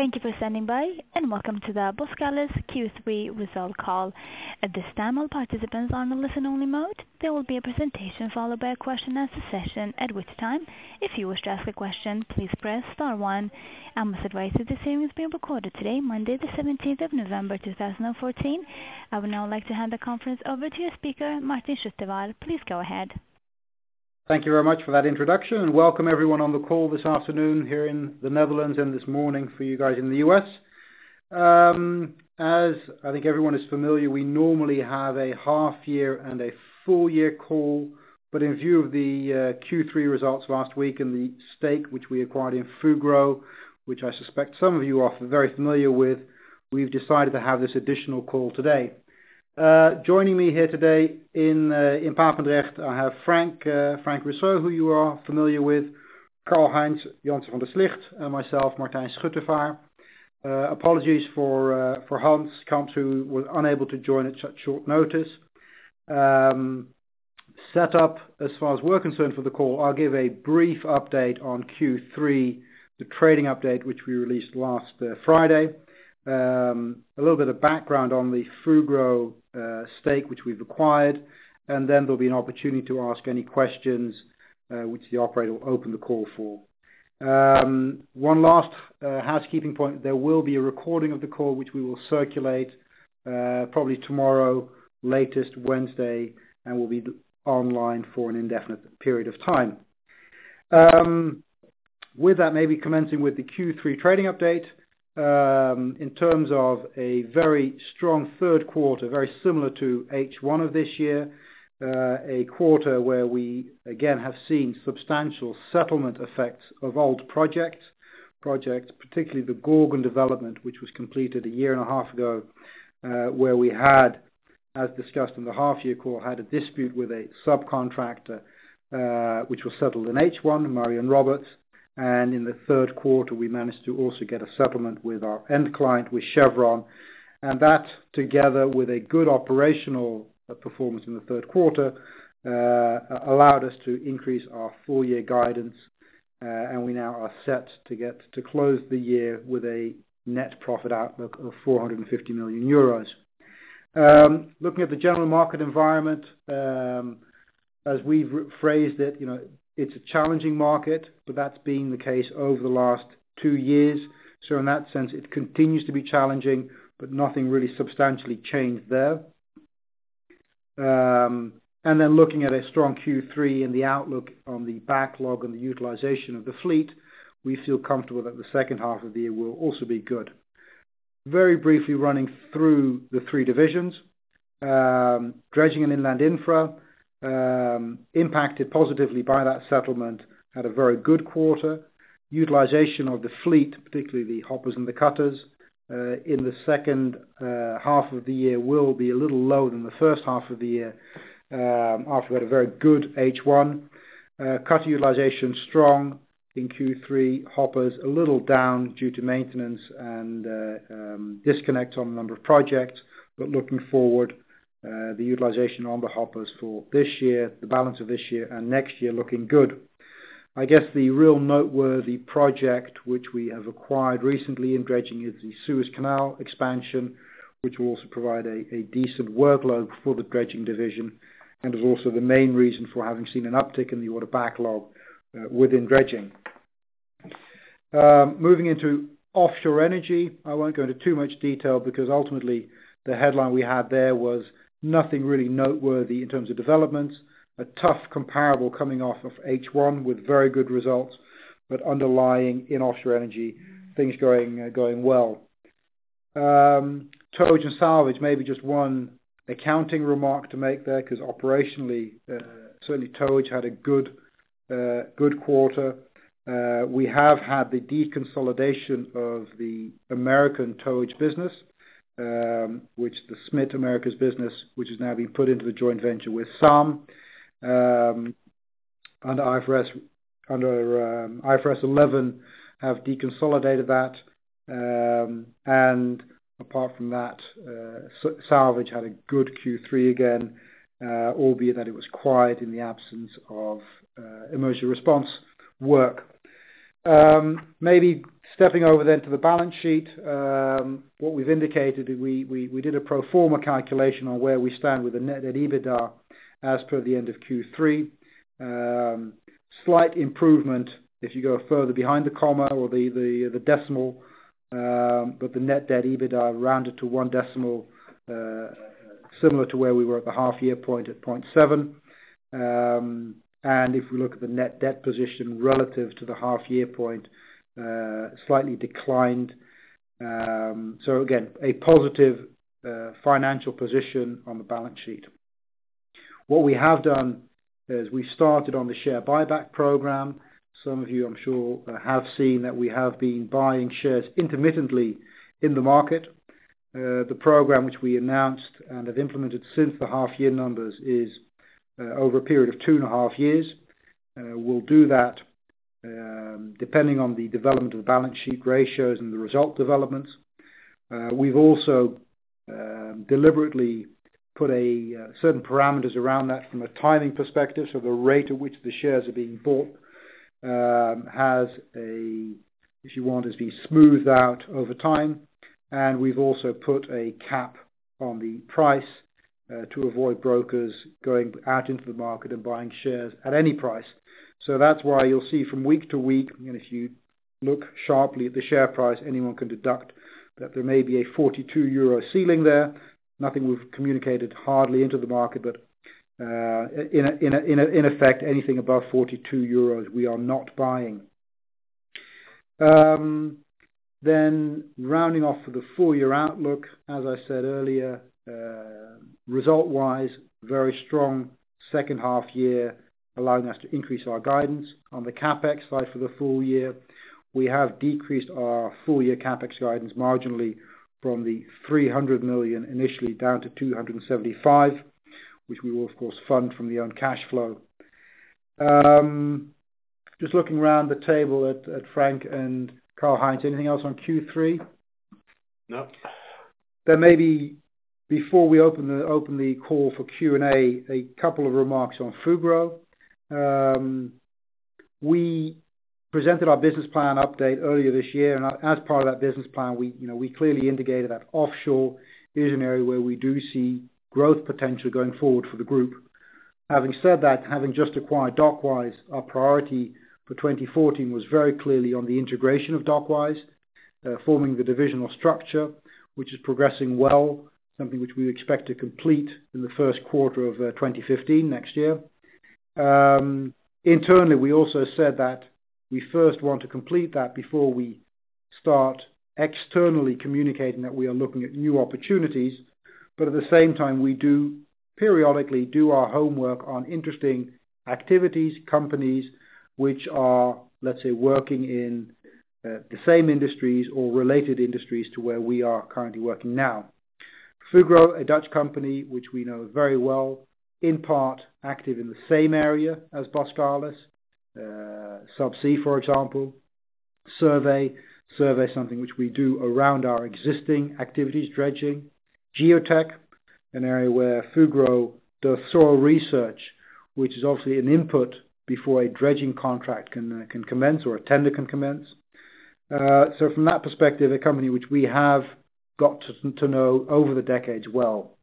Thank you for standing by, and welcome to the Boskalis Q3 result call. At this time, all participants are on a listen-only mode. There will be a presentation followed by a question-and-answer session, at which time, if you wish to ask a question, please press star one. I must advise that this hearing is being recorded today, Monday the 17th of November 2014. I would now like to hand the conference over to your speaker, Martin Schuttevall. Please go ahead. Thank you very much for that introduction, and welcome everyone on the call this afternoon here in the Netherlands and this morning for you guys in the US. As I think everyone is familiar, we normally have a half-year and a full-year call, but in view of the Q3 results last week and the stake which we acquired in Fugro, which I suspect some of you are very familiar with, we've decided to have this additional call today. Joining me here today in Papendrecht, I have Frank Rousseau, who you are familiar with, Karl-Heinz Jansen van der Slicht, and myself, Martijn Schuttevaar. Apologies for Hans Kamps, who was unable to join at such short notice. Set up, as far as we're concerned for the call, I'll give a brief update on Q3, the trading update which we released last Friday. A little bit of background on the Fugro stake which we've acquired, and then there'll be an opportunity to ask any questions which the operator will open the call for. One last housekeeping point: there will be a recording of the call which we will circulate probably tomorrow, latest Wednesday, and will be online for an indefinite period of time. With that, maybe commencing with the Q3 trading update. In terms of a very strong third quarter, very similar to H1 of this year, a quarter where we again have seen substantial settlement effects of old projects, particularly the Gorgon development, which was completed a year and a half ago, where we had, as discussed in the half-year call, had a dispute with a subcontractor, which was settled in H1, Marion Roberts. And in the third quarter, we managed to also get a settlement with our end client, with Chevron. And that, together with a good operational performance in the third quarter, allowed us to increase our full-year guidance. And we now are set to close the year with a net profit outlook of 450 million euros. Looking at the general market environment, as we've phrased it, it's a challenging market, but that's been the case over the last 2 years. So in that sense, it continues to be challenging, but nothing really substantially changed there. And then looking at a strong Q3 and the outlook on the backlog and the utilization of the fleet, we feel comfortable that the second half of the year will also be good. Very briefly running through the 3 divisions. Dredging and Inland Infra, impacted positively by that settlement, had a very good quarter. Utilization of the fleet, particularly the hoppers and the cutters, in the second half of the year will be a little lower than the first half of the year, after we had a very good H1. Cutter utilization strong in Q3, hoppers a little down due to maintenance and disconnect on a number of projects, but looking forward, the utilization on the hoppers for this year, the balance of this year and next year, looking good. I guess the real noteworthy project which we have acquired recently in dredging is the Suez Canal expansion, which will also provide a decent workload for the dredging division, and is also the main reason for having seen an uptick in the order backlog within dredging. Moving into offshore energy, I won't go into too much detail because ultimately the headline we had there was nothing really noteworthy in terms of developments. A tough comparable coming off of H1 with very good results, but underlying in offshore energy, things going well. Towage and salvage, maybe just one accounting remark to make there, because operationally, certainly towage had a good quarter. We have had the deconsolidation of the American towage business, which the Smith Americas business, which has now been put into the joint venture with SAM, under IFRS 11, have deconsolidated that, and apart from that, salvage had a good Q3 again, albeit that it was quiet in the absence of emergency response work. Maybe Stepping over then to the balance sheet, what we've indicated, we did a pro forma calculation on where we stand with the net debt EBITDA as per the end of Q3. Slight improvement if you go further behind the comma or the decimal, but the net debt EBITDA rounded to one decimal, similar to where we were at the half year point at 0.7. And if we look at the net debt position relative to the half year point, slightly declined. So again, a positive financial position on the balance sheet. What we have done is we started on the share buyback program. Some of you, I'm sure, have seen that we have been buying shares intermittently in the market. The program which we announced and have implemented since the half year numbers is over a period of 2.5 years. We'll do that depending on the development of the balance sheet ratios and the result developments. We've also deliberately put certain parameters around that from a timing perspective, so the rate at which the shares are being bought has if you want, is being smoothed out over time. And we've also put a cap on the price to avoid brokers going out into the market and buying shares at any price. So that's why you'll see from week to week, and if you look sharply at the share price, anyone can deduct that there may be a 42 euro ceiling there. Nothing we've communicated hardly into the market, but in effect, anything above 42 euros we are not buying. Then rounding off for the full year outlook, as I said earlier, result-wise, very strong second half year, allowing us to increase our guidance. On the CapEx side for the full year, we have decreased our full year CapEx guidance marginally from the 300 million initially down to 275, which we will of course fund from the own cash flow. Just looking around the table at Frank and Karl-Heinz, anything else on Q3? No. Then maybe before we open the call for Q&A, a couple of remarks on Fugro. We presented our business plan update earlier this year, and as part of that business plan, we clearly indicated that offshore is an area where we do see growth potential going forward for the group. Having said that, having just acquired Dockwise, our priority for 2014 was very clearly on the integration of Dockwise, forming the divisional structure, which is progressing well, something which we expect to complete in the first quarter of 2015, next year. Internally, we also said that we first want to complete that before we start externally communicating that we are looking at new opportunities, but at the same time we do periodically do our homework on interesting activities, companies which are, let's say, working in the same industries or related industries to where we are currently working now. Fugro, a Dutch company which we know very well, in part active in the same area as Boskalis, subsea, for example, survey something which we do around our existing activities, dredging, geotech, an area where Fugro does soil research, which is obviously an input before a dredging contract can commence or a tender can commence. So from that perspective, a company which we have got to know over the decades well.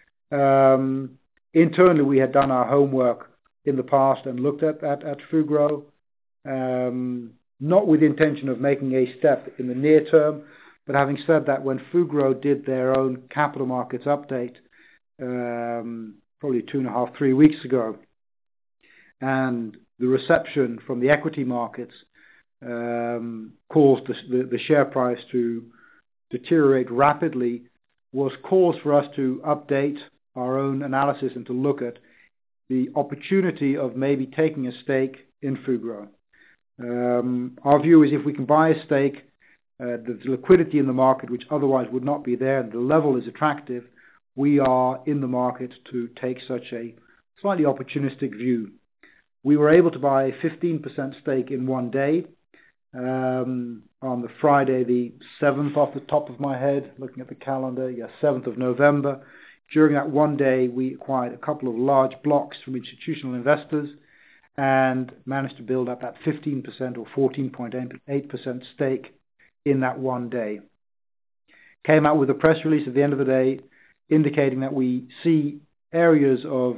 Internally, we had done our homework in the past and looked at Fugro, not with the intention of making a step in the near term, but having said that, when Fugro did their own capital markets update, probably 2.5, 3 weeks ago, and the reception from the equity markets caused the share price to deteriorate rapidly, was cause for us to update our own analysis and to look at the opportunity of maybe taking a stake in Fugro. Our view is if we can buy a stake, the liquidity in the market which otherwise would not be there, and the level is attractive, we are in the market to take such a slightly opportunistic view. We were able to buy a 15% stake in one day, on the Friday the 7th off the top of my head, looking at the calendar, 7th of November. During that one day we acquired a couple of large blocks from institutional investors and managed to build up that 15% or 14.8% stake in that one day. Came out with a press release at the end of the day indicating that we see areas of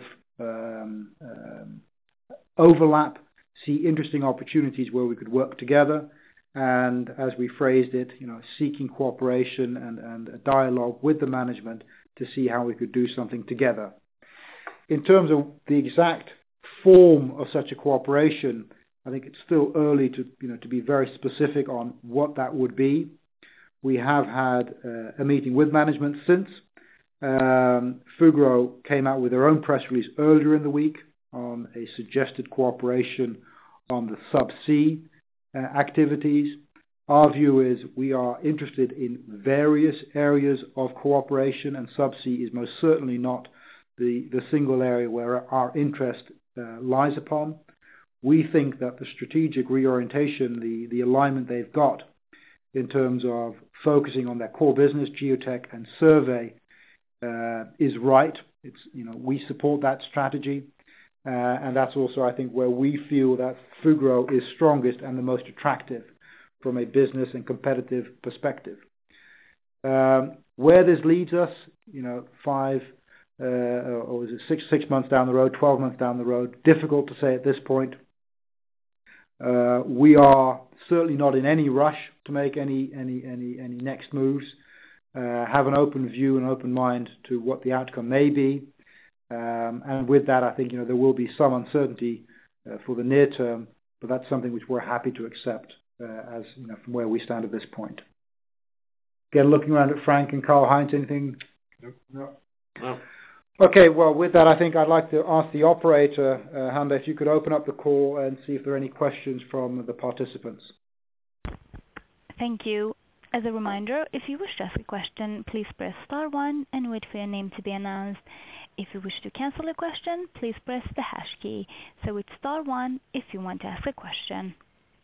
overlap, see interesting opportunities where we could work together, and as we phrased it, seeking cooperation and a dialogue with the management to see how we could do something together. In terms of the exact form of such a cooperation, I think it's still early to be very specific on what that would be. We have had a meeting with management since. Fugro came out with their own press release earlier in the week on a suggested cooperation on the subsea activities. Our view is we are interested in various areas of cooperation, and subsea is most certainly not the single area where our interest lies upon. We think that the strategic reorientation, the alignment they've got in terms of focusing on their core business, geotech and survey, is right. We support that strategy, and that's also, I think, where we feel that Fugro is strongest and the most attractive from a business and competitive perspective. Where this leads us, 6 months down the road, 12 months down the road, difficult to say at this point. We are certainly not in any rush to make any next moves. Have an open view and open mind to what the outcome may be. And with that, I think there will be some uncertainty for the near term, but that's something which we're happy to accept as from where we stand at this point. Again, looking around at Frank and Karl-Heinz, anything? No. Okay, well, with that, I think I'd like to ask the operator, Handa, if you could open up the call and see if there are any questions from the participants. Thank you. As a reminder, if you wish to ask a question, please press star 1 and wait for your name to be announced. If you wish to cancel a question, please press the hash key. So it's star 1 if you want to ask a question.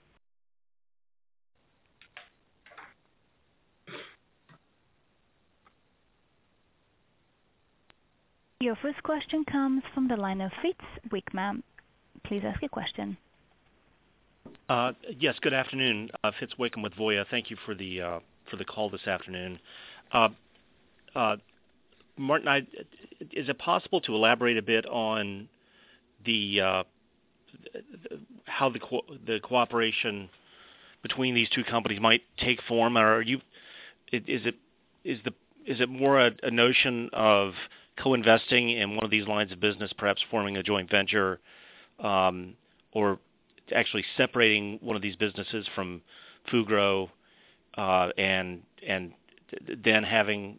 Your first question comes from the line of Fitz Wickman. Please ask a question. Yes, good afternoon. Fitz Wickham with Voya. Thank you for the call this afternoon. Martin, is it possible to elaborate a bit on how the cooperation between these two companies might take form? Or is it more a notion of co-investing in one of these lines of business, perhaps forming a joint venture, or actually separating one of these businesses from Fugro, and then having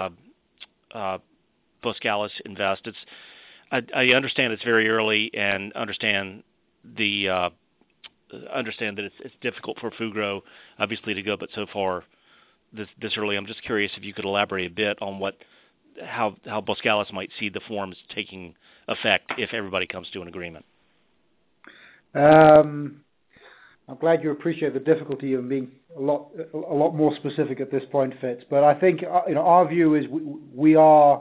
Boskalis invest? I understand it's very early, and understand that it's difficult for Fugro, obviously, to go but so far this early. I'm just curious if you could elaborate a bit on how Boskalis might see the forms taking effect if everybody comes to an agreement. I'm glad you appreciate the difficulty of being a lot more specific at this point, Fitz. But I think our view is we are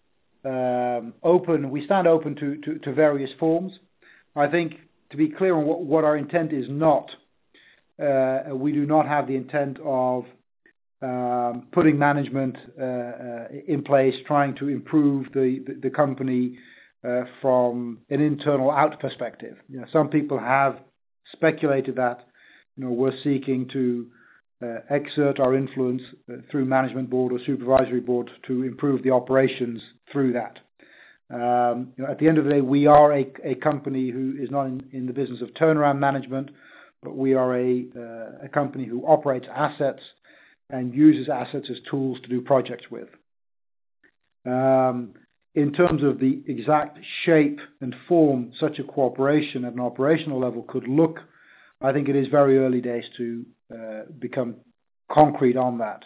open. We stand open to various forms. I think to be clear on what our intent is not. We do not have the intent of putting management in place, trying to improve the company from an internal out perspective. Some people have speculated that we're seeking to exert our influence through management board or supervisory board to improve the operations through that. At the end of the day, we are a company who is not in the business of turnaround management, but we are a company who operates assets and uses assets as tools to do projects with. In terms of the exact shape and form such a cooperation at an operational level could look, I think it is very early days to become concrete on that.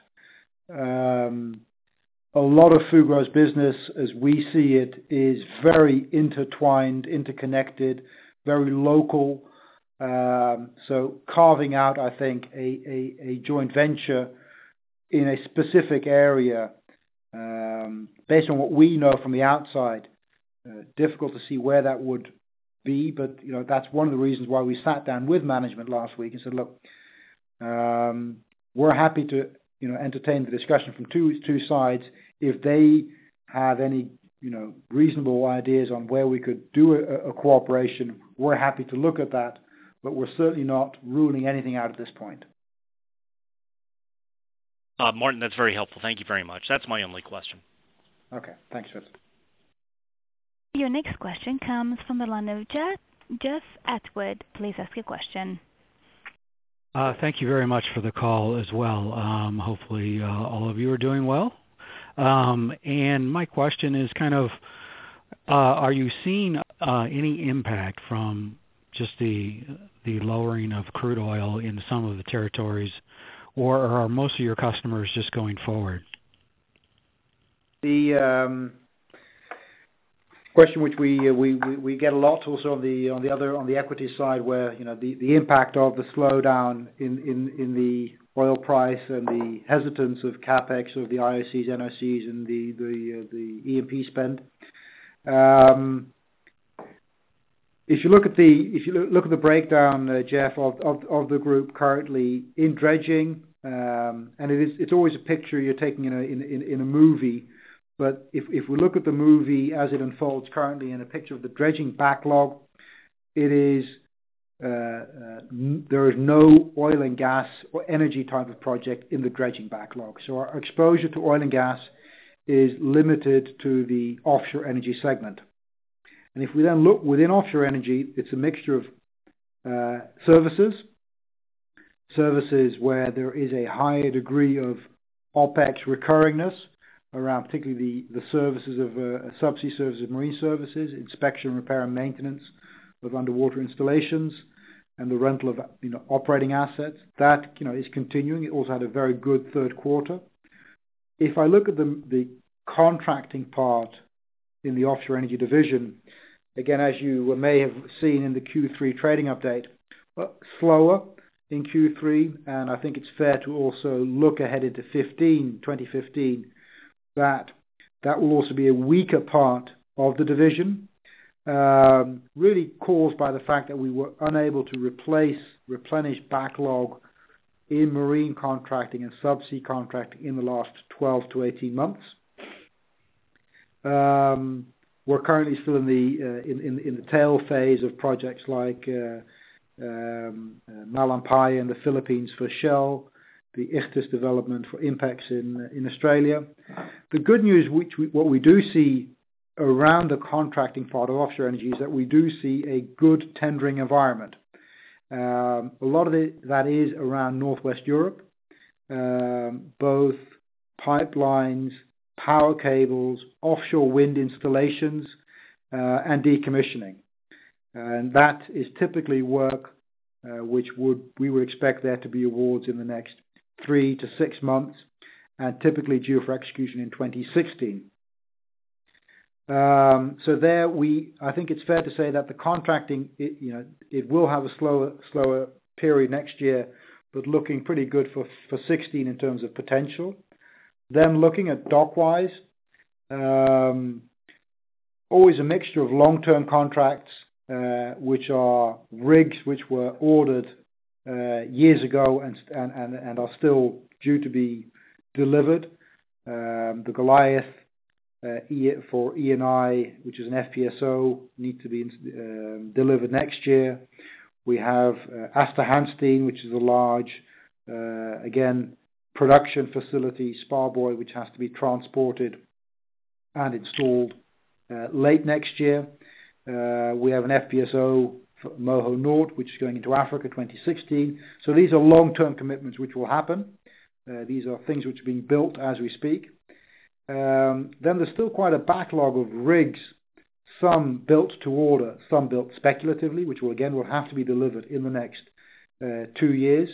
A lot of Fugro's business, as we see it, is very intertwined, interconnected, very local. So carving out, I think, a joint venture in a specific area, based on what we know from the outside, difficult to see where that would be, but that's one of the reasons why we sat down with management last week and said, look, we're happy to entertain the discussion from two sides. If they have any reasonable ideas on where we could do a cooperation, we're happy to look at that, but we're certainly not ruling anything out at this point. Martin, that's very helpful. Thank you very much. That's my only question. Okay, thanks, Fritz. Your next question comes from the line of Jeff Atwood. Please ask your question. Thank you very much for the call as well. Hopefully all of you are doing well. And my question is kind of, are you seeing any impact from just the lowering of crude oil in some of the territories, or are most of your customers just going forward? The question which we get a lot also on the equity side, where the impact of the slowdown in the oil price and the hesitance of capex of the IOCs, NOCs, and the E&P spend. If you look at the breakdown, Jeff, of the group currently in dredging, and it's always a picture you're taking in a movie. But if we look at the movie as it unfolds currently in a picture of the dredging backlog, it is there is no oil and gas or energy type of project in the dredging backlog. So our exposure to oil and gas is limited to the offshore energy segment. And if we then look within offshore energy, it's a mixture of services where there is a higher degree of OPEX recurringness around particularly the services of subsea services, marine services, inspection, repair and maintenance of underwater installations, and the rental of operating assets. That is continuing. It also had a very good third quarter. If I look at the contracting part in the offshore energy division, again, as you may have seen in the Q3 trading update, slower in Q3, and I think it's fair to also look ahead into 2015, that will also be a weaker part of the division, really caused by the fact that we were unable to replenish backlog in marine contracting and subsea contracting in the last 12 to 18 months. We're currently still in the tail phase of projects like Malampaya in the Philippines for Shell, the Ichthys development for Inpex in Australia. The good news, what we do see around the contracting part of offshore energy, is that we do see a good tendering environment. A lot of that is around Northwest Europe, both pipelines, power cables, offshore wind installations, and decommissioning. And that is typically work which we would expect there to be awards in the next 3 to 6 months, and typically due for execution in 2016. So there I think it's fair to say that the contracting, it will have a slower period next year, but looking pretty good for 16 in terms of potential. Then looking at Dockwise, always a mixture of long-term contracts, which are rigs which were ordered years ago and are still due to be delivered. The Goliath for Eni, which is an FPSO, need to be delivered next year. We have Aasta Hansteen, which is a large, again, production facility, Sparboy, which has to be transported and installed late next year. We have an FPSO for Moho Nord, which is going into Africa 2016. So these are long-term commitments which will happen. These are things which are being built as we speak. Then there's still quite a backlog of rigs, some built to order, some built speculatively, which will have to be delivered in the next 2 years.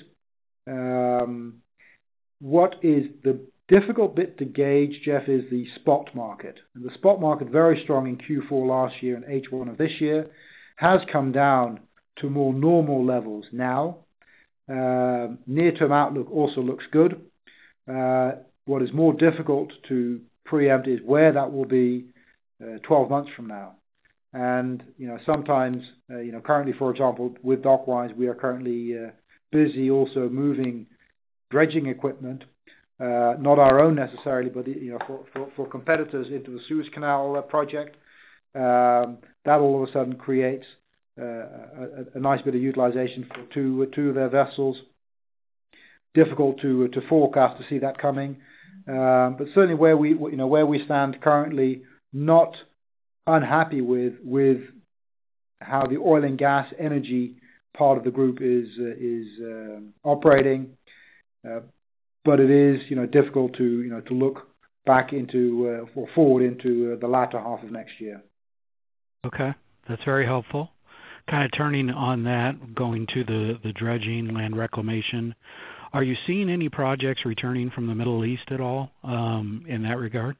What is the difficult bit to gauge, Jeff, is the spot market. And the spot market, very strong in Q4 last year and H1 of this year, has come down to more normal levels now. Near-term outlook also looks good. What is more difficult to preempt is where that will be 12 months from now. And sometimes, currently, for example, with Dockwise, we are currently busy also moving dredging equipment, not our own necessarily, but for competitors into the Suez Canal project. That all of a sudden creates a nice bit of utilization for two of their vessels. Difficult to forecast to see that coming, but certainly where we stand currently, not unhappy with how the oil and gas energy part of the group is operating, but it is difficult to look back into or forward into the latter half of next year. Okay, that's very helpful. Kind of turning on that, going to the dredging, land reclamation. Are you seeing any projects returning from the Middle East at all in that regard?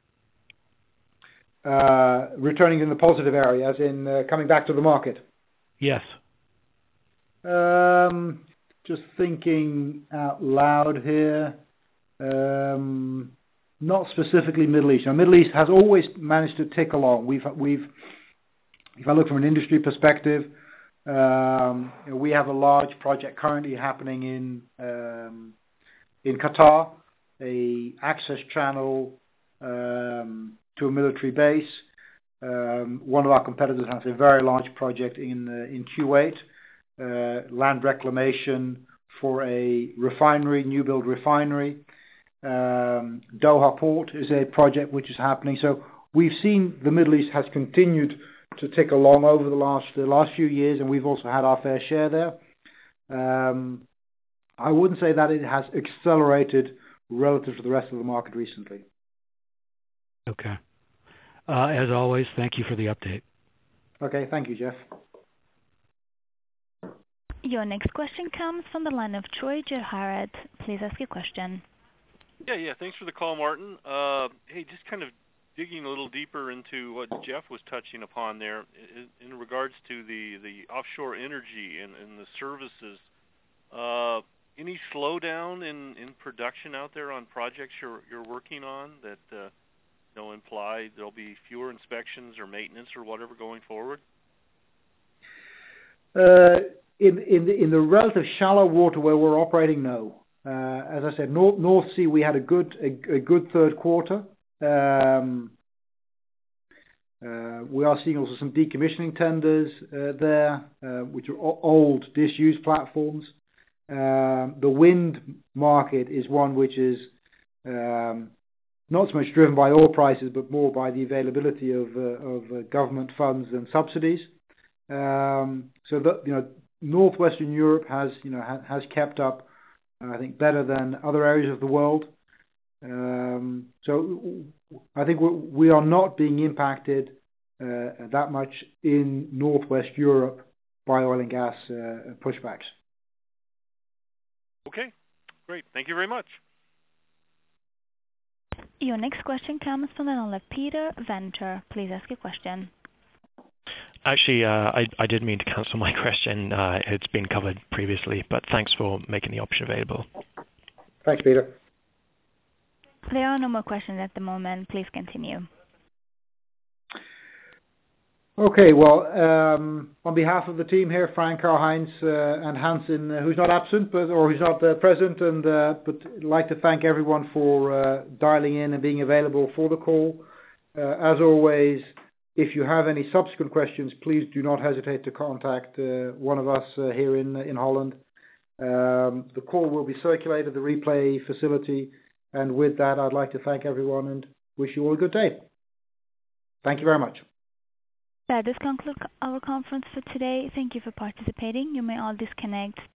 Returning in the positive area, as in coming back to the market? Yes. Just thinking out loud here. Not specifically Middle East. Now, Middle East has always managed to tick along. We've if I look from an industry perspective, we have a large project currently happening in Qatar, a access channel to a military base. One of our competitors has a very large project in Kuwait, land reclamation for a refinery, new build refinery. Doha Port is a project which is happening. So we've seen the Middle East has continued to tick along over the last few years, and we've also had our fair share there. I wouldn't say that it has accelerated relative to the rest of the market recently. Okay. As always, thank you for the update. Okay, thank you, Jeff. Your next question comes from the line of Troy Gerhardt. Please ask your question. Yeah. Thanks for the call, Martin. Hey, just kind of digging a little deeper into what Jeff was touching upon there in regards to the offshore energy and the services. Any slowdown in production out there on projects you're working on that imply there'll be fewer inspections or maintenance or whatever going forward? In the relative shallow water where we're operating, no. As I said, North Sea, we had a good third quarter. We are seeing also some decommissioning tenders there, which are old, disused platforms. The wind market is one which is not so much driven by oil prices, but more by the availability of government funds and subsidies. So that Northwestern Europe has kept up, I think, better than other areas of the world. So I think we are not being impacted that much in Northwest Europe by oil and gas pushbacks. Okay, great. Thank you very much. Your next question comes from the line of Peter Venture. Please ask your question. Actually, I did mean to cancel my question. It's been covered previously, but thanks for making the option available. Thanks, Peter. There are no more questions at the moment. Please continue. Okay, well, on behalf of the team here, Frank, Karl-Heinz, and Hansen, who's not absent, who's not present, but I'd like to thank everyone for dialing in and being available for the call. As always, if you have any subsequent questions, please do not hesitate to contact one of us here in Holland. The call will be circulated, the replay facility, and with that, I'd like to thank everyone and wish you all a good day. Thank you very much. That does conclude our conference for today. Thank you for participating. You may all disconnect.